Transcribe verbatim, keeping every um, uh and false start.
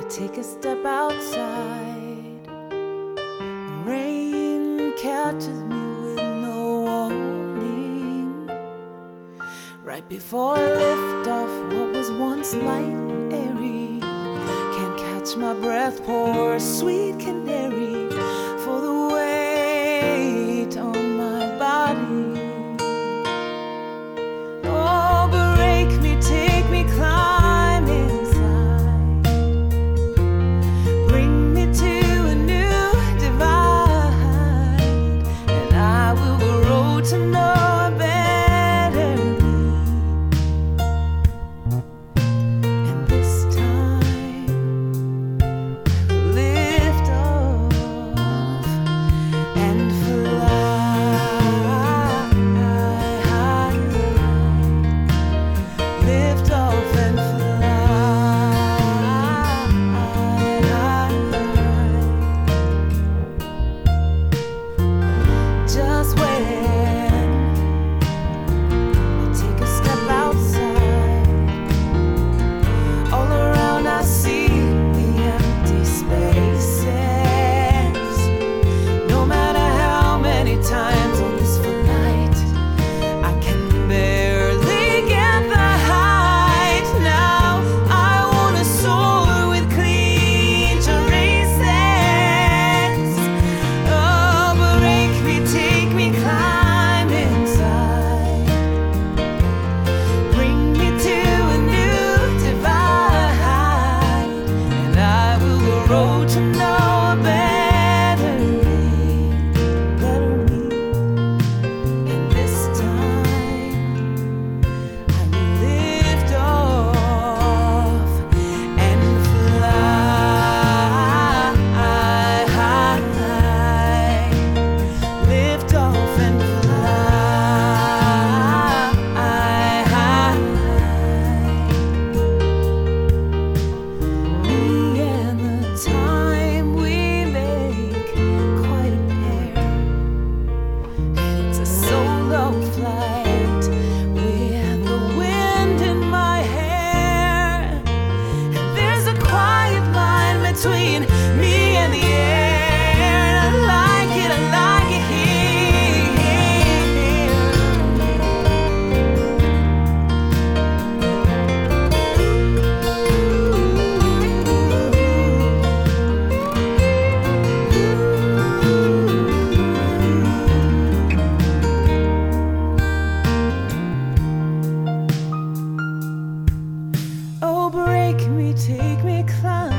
take a step outside. The rain catches me with no warning. Right before I lift off what was once light and airy, can't catch my breath, poor sweet canary, for the weight on my body. Oh, break me, take me, climb inside, bring me to a new divide, and I will grow to know a better me. And this time I will lift off and fly, lift off and fly. Just when I take a step outside, all around I see the empty spaces. No matter how many times on this night, I can barely get the height. Now I wanna soar with clean traces. Oh, break me, take me, climb inside, bring me to a new divide, and I will grow to know a better me, better me. And this time I will lift off and fly, lift off and fly. Me and the time we make quite a pair, and it's a solo flight with the wind in my hair. And there's a quiet line between me and the air, and I like it, I like it here. Oh, break me, take me, climb